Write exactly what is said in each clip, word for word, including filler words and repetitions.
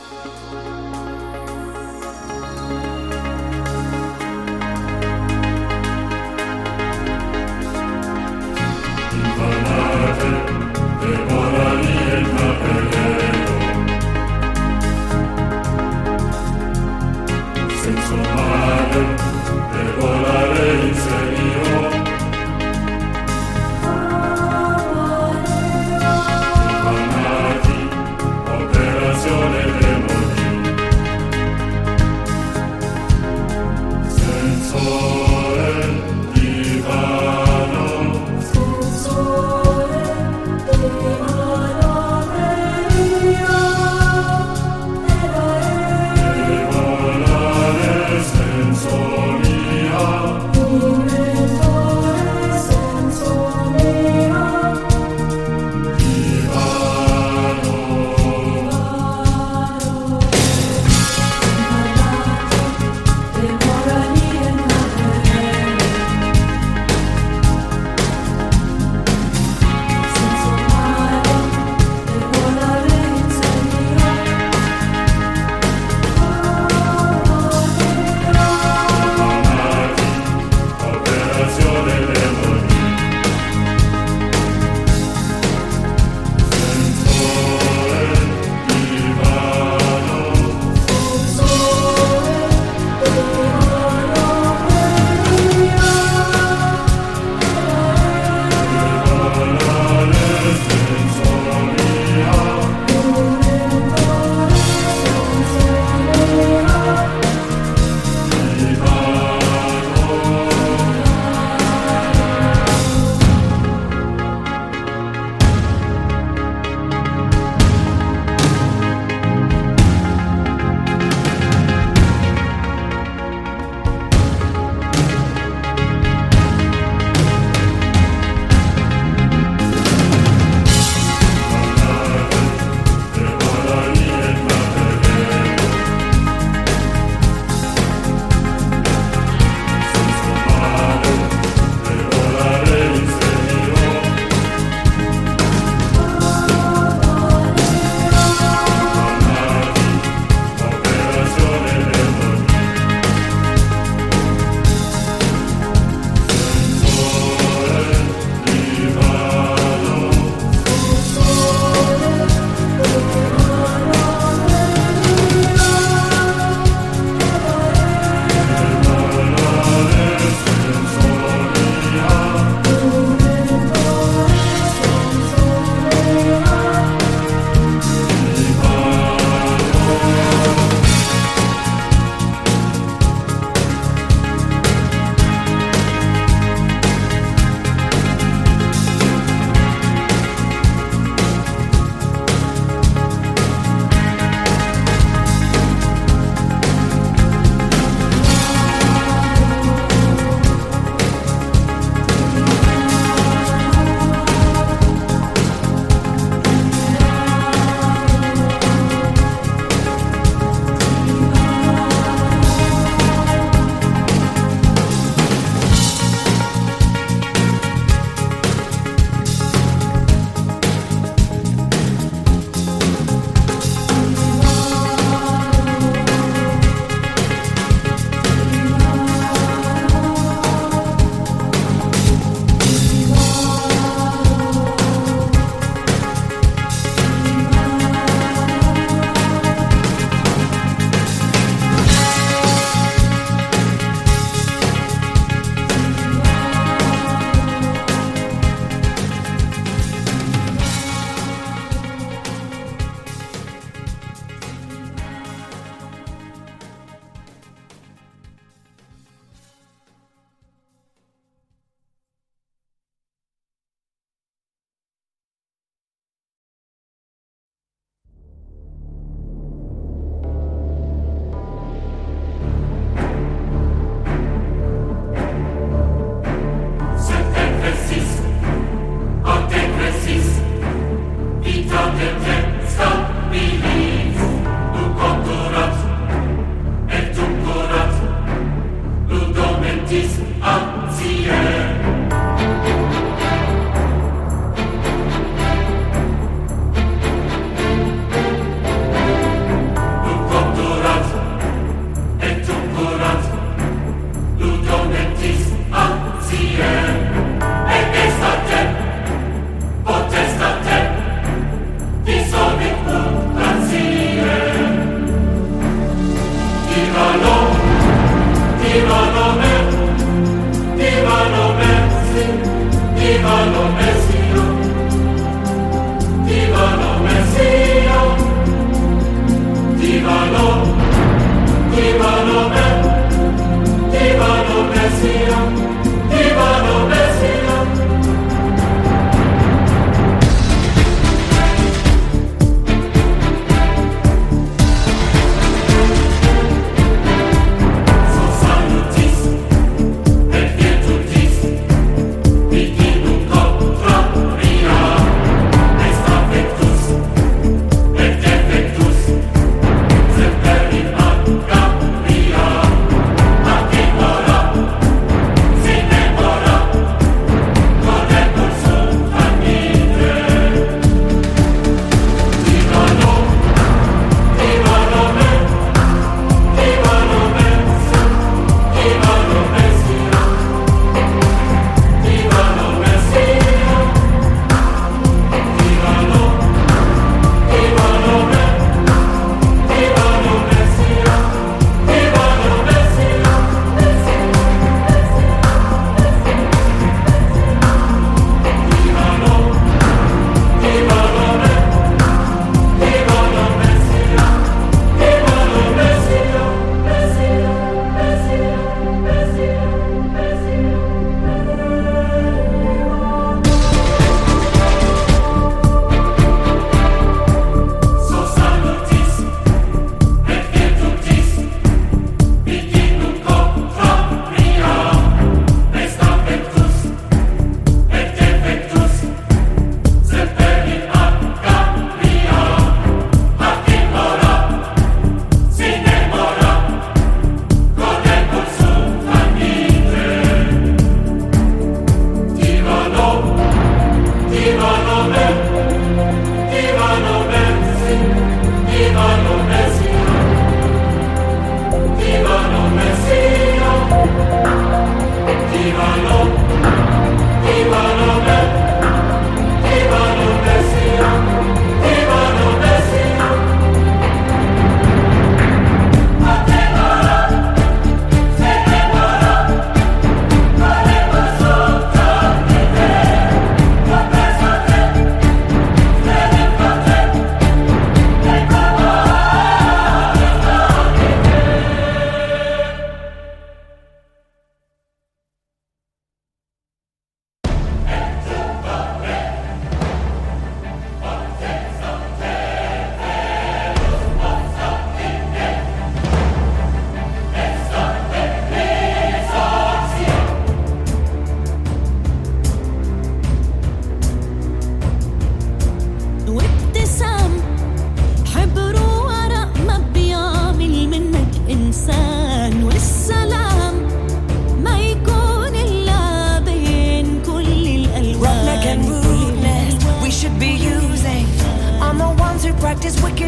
Operazione Demoni.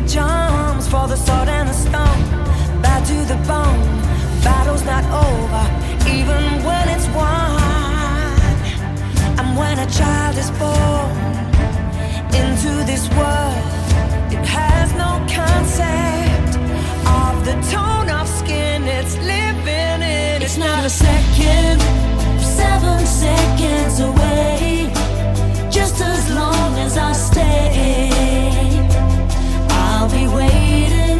it jumps for the sword and the stone. Bad to the bone, battle's not over, even when it's won. And when a child is born into this world, it has no concept of the tone of skin it's living in. It's not a second, seven seconds away. Just as long as I stay, I'll be waiting.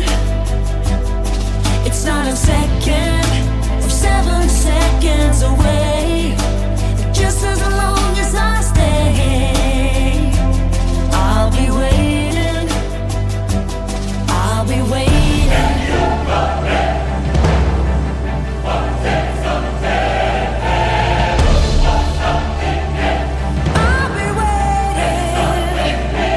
It's not a second, seven seconds away. Just as long as I stay, I'll be waiting. I'll be waiting. Can you forget what takes a man? What's something else? I'll be waiting.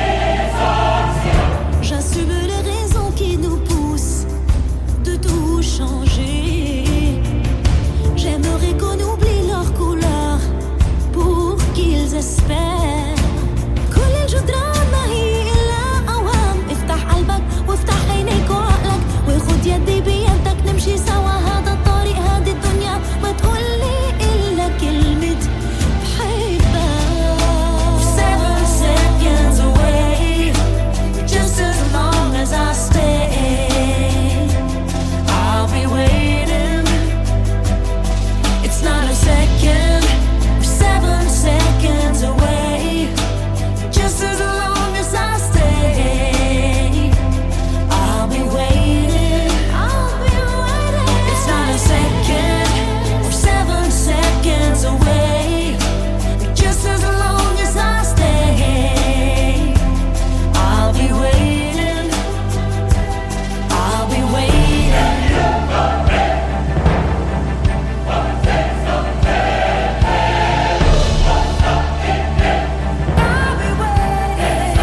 J'assume les raisons qui nous poussent de tout changer. J'aimerais qu'on oublie leur couleur pour qu'ils espèrent. كل الجدران ما هي إلا أوهام. افتح قلبك وافتح عينيك وعقلك وخد يدي بيدك نمشي سوا هذا الطريق هذه الدنيا. ما تقولي إلا كلمة بحبك. Seven seconds away, just as long as I stay, I'll be waiting. It's not a second, seven seconds away, just as long as I stay, I'll be waiting. I'll be waiting. It's not a second, seven seconds away, just as long as I stay, I'll be waiting. I'll be waiting. Can you forget what takes a man? What's something else? I'll be waiting.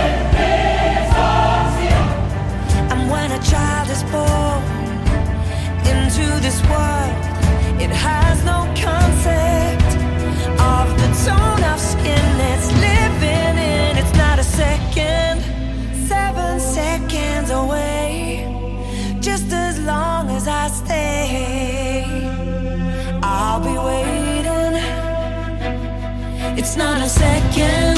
And when a child is born into this world, it has no concept of the tone of skin it's living in. It's not a second, seven seconds away, just as long as I stay, I'll be waiting. It's not a second,